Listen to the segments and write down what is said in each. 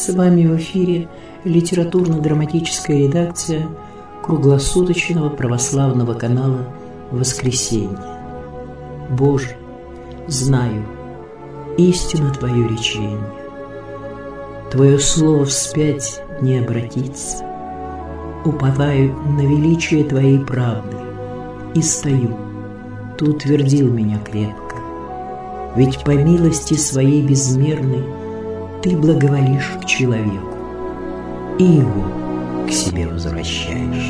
С вами в эфире литературно-драматическая редакция круглосуточного православного канала «Воскресенье». Боже, знаю, истинно Твое речение. Твое слово вспять не обратится. Уповаю на величие Твоей правды и стою. Ты утвердил меня крепко. Ведь по милости Своей безмерной Ты благоволишь к человеку и его к себе возвращаешь.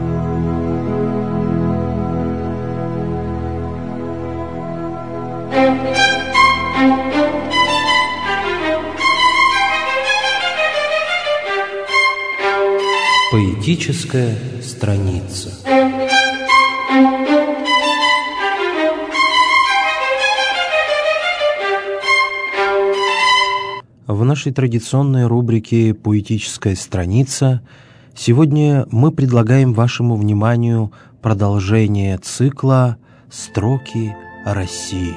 Поэтическая страница. В нашей традиционной рубрике «Поэтическая страница» сегодня мы предлагаем вашему вниманию продолжение цикла «Строки о России».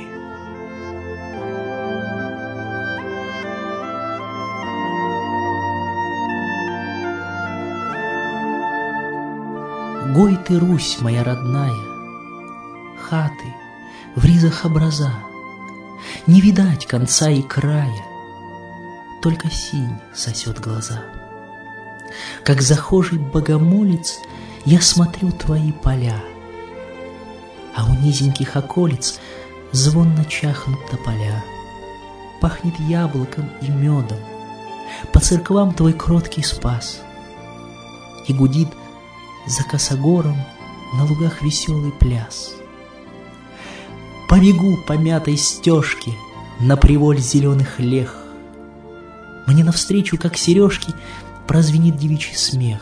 Гой ты, Русь моя родная, хаты в ризах образа, не видать конца и края, только синь сосет глаза. Как захожий богомолец я смотрю твои поля, а у низеньких околиц звонно чахнут тополя. Пахнет яблоком и медом, по церквам твой кроткий спас, и гудит за косогором на лугах веселый пляс. Побегу по мятой стежке на приволь зеленых лех. Мне навстречу, как сережки, прозвенит девичий смех.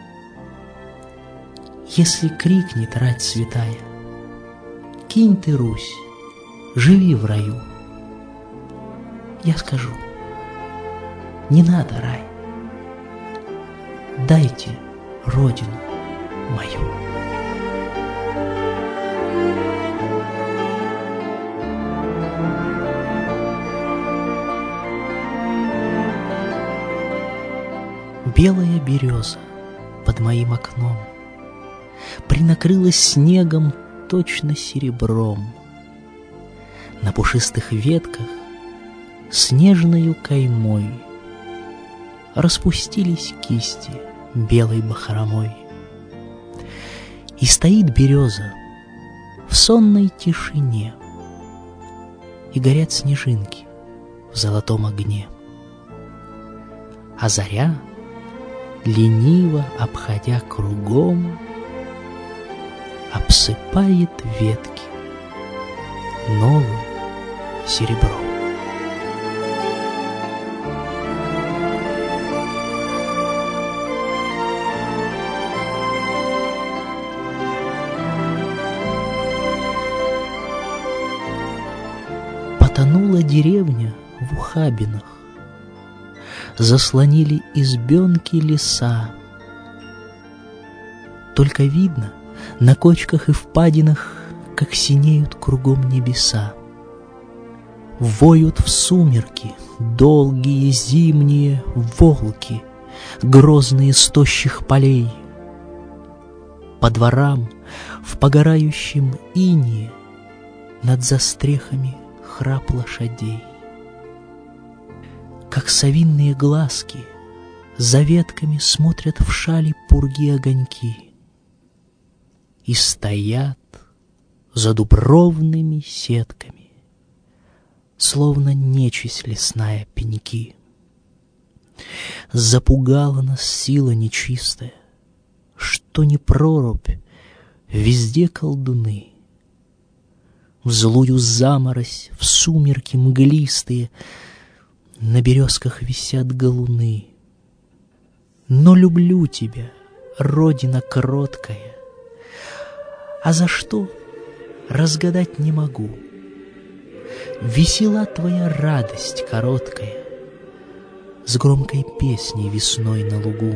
Если крикнет рать святая: кинь ты, Русь, живи в раю, я скажу: не надо рай, дайте родину мою. Белая береза под моим окном принакрылась снегом точно серебром. На пушистых ветках снежною каймой распустились кисти белой бахромой. И стоит береза в сонной тишине, и горят снежинки в золотом огне. А заря, лениво обходя кругом, обсыпает ветки новым серебром. Потонула деревня в ухабинах, заслонили избенки леса. Только видно на кочках и впадинах, как синеют кругом небеса. Воют в сумерки долгие зимние волки, грозные с тощих полей. По дворам в погорающем инее над застрехами храп лошадей. Как совиные глазки за ветками смотрят в шали пурги огоньки и стоят за дубровными сетками, словно нечисть лесная пеньки. Запугала нас сила нечистая, что не прорубь, везде колдуны. В злую заморозь, в сумерки мглистые на березках висят галуны. Но люблю тебя, родина кроткая, а за что — разгадать не могу. Весела твоя радость короткая с громкой песней весной на лугу.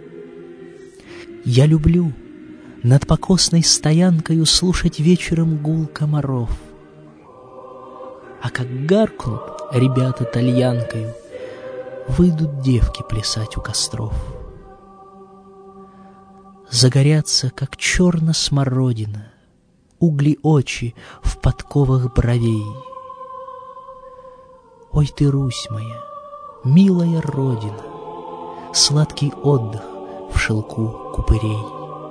Я люблю над покосной стоянкою слушать вечером гул комаров. А как гаркнут ребята тальянкою, выйдут девки плясать у костров. Загорятся, как черно-смородина, угли очи в подковах бровей. Ой ты, Русь моя, милая родина, сладкий отдых в шелку купырей.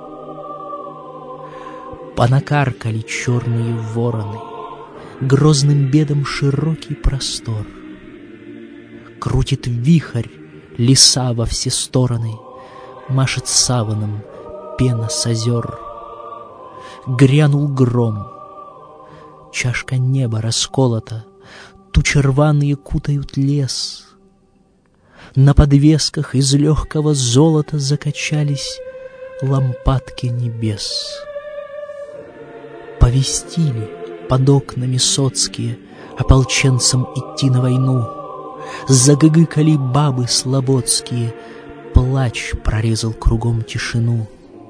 Понакаркали черные вороны, грозным бедом широкий простор. Крутит вихрь леса во все стороны, машет саваном пена с озер. Грянул гром, чашка неба расколота, тучи рваные кутают лес. На подвесках из легкого золота закачались лампадки небес. Повестили под окнами соцкие ополченцам идти на войну. Загыгыкали бабы слободские, плач прорезал кругом тишину.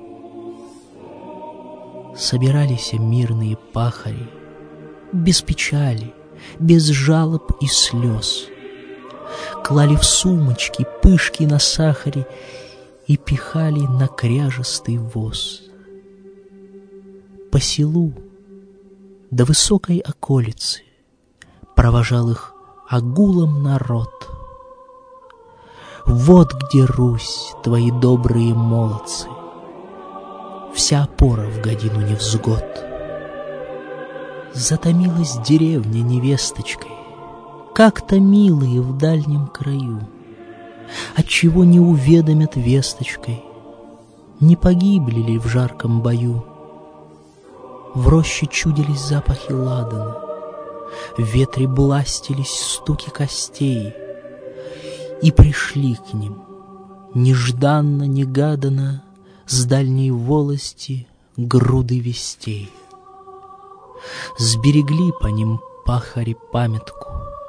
Собирались мирные пахари, без печали, без жалоб и слез. Клали в сумочки пышки на сахаре и пихали на кряжестый воз. По селу до высокой околицы провожал их агулом народ. Вот где, Русь, твои добрые молодцы, вся опора в годину невзгод. Затомилась деревня невесточкой, как-то милые в дальнем краю. Отчего не уведомят весточкой, не погибли ли в жарком бою? В роще чудились запахи ладана, в ветре бластились стуки костей, и пришли к ним нежданно-негаданно с дальней волости груды вестей. Сберегли по ним пахари памятку,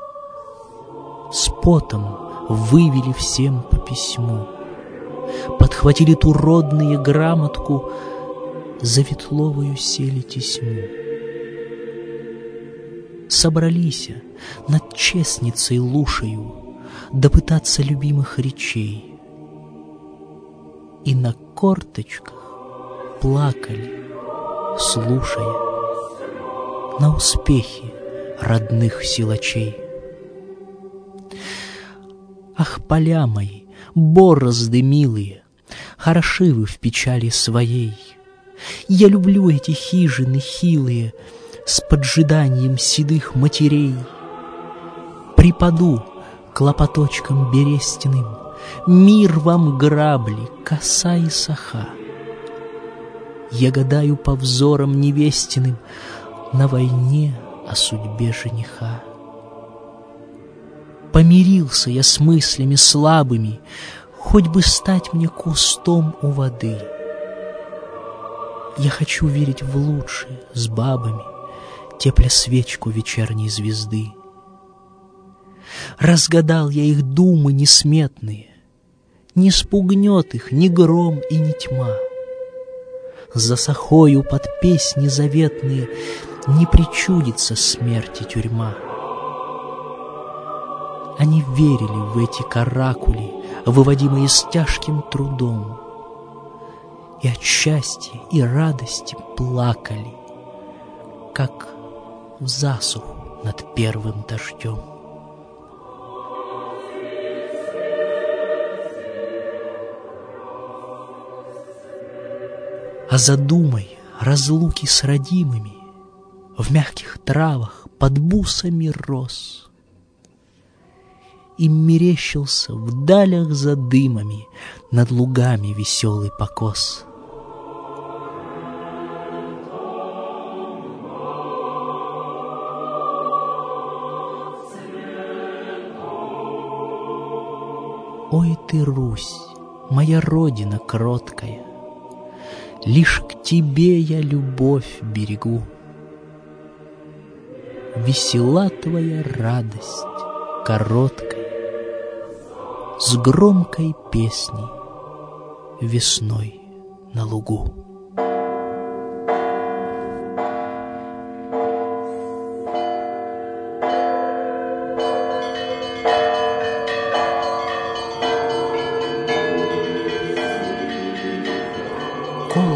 с потом вывели всем по письму, подхватили ту родные грамотку, за ветловую сели тесьму. Собрались над честницей лушею допытаться любимых речей, и на корточках плакали, слушая на успехи родных силачей. Ах, поля мои, борозды милые, хороши вы в печали своей. Я люблю эти хижины хилые с поджиданием седых матерей. Припаду к лопаточкам берестяным, мир вам грабли, коса и саха. Я гадаю по взорам невестиным на войне о судьбе жениха. Помирился я с мыслями слабыми, хоть бы стать мне кустом у воды. Я хочу верить в лучшее с бабами, тепля свечку вечерней звезды. Разгадал я их думы несметные, не спугнет их ни гром и ни тьма. За сахою под песни заветные не причудится смерти тюрьма. Они верили в эти каракули, выводимые с тяжким трудом, и от счастья и радости плакали, как в засуху над первым дождем. А за думой разлуки с родимыми в мягких травах под бусами роз им мерещился в далях за дымами над лугами веселый покос. Ой ты, Русь, моя родина кроткая, лишь к тебе я любовь берегу. Весела твоя радость, короткая, с громкой песней весной на лугу.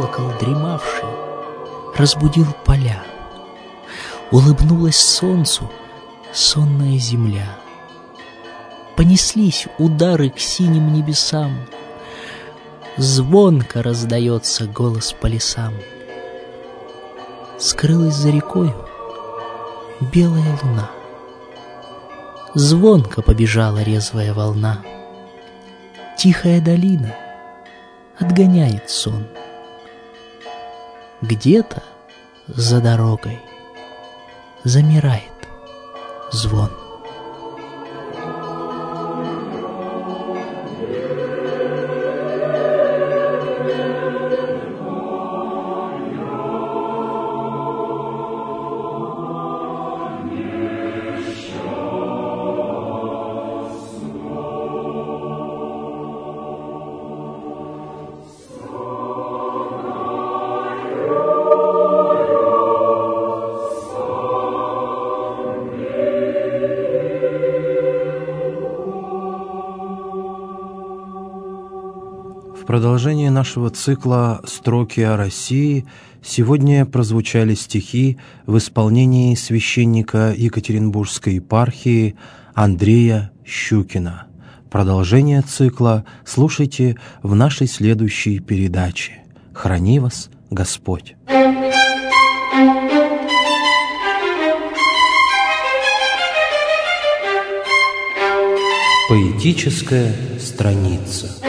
колокол дремавший разбудил поля. Улыбнулась солнцу сонная земля. Понеслись удары к синим небесам. Звонко раздается голос по лесам. Скрылась за рекою белая луна. Звонко побежала резвая волна. Тихая долина отгоняет сон. Где-то за дорогой замирает звон. В продолжение нашего цикла «Строки о России» сегодня прозвучали стихи в исполнении священника Екатеринбургской епархии Андрея Щукина. Продолжение цикла слушайте в нашей следующей передаче. Храни вас Господь! Поэтическая страница.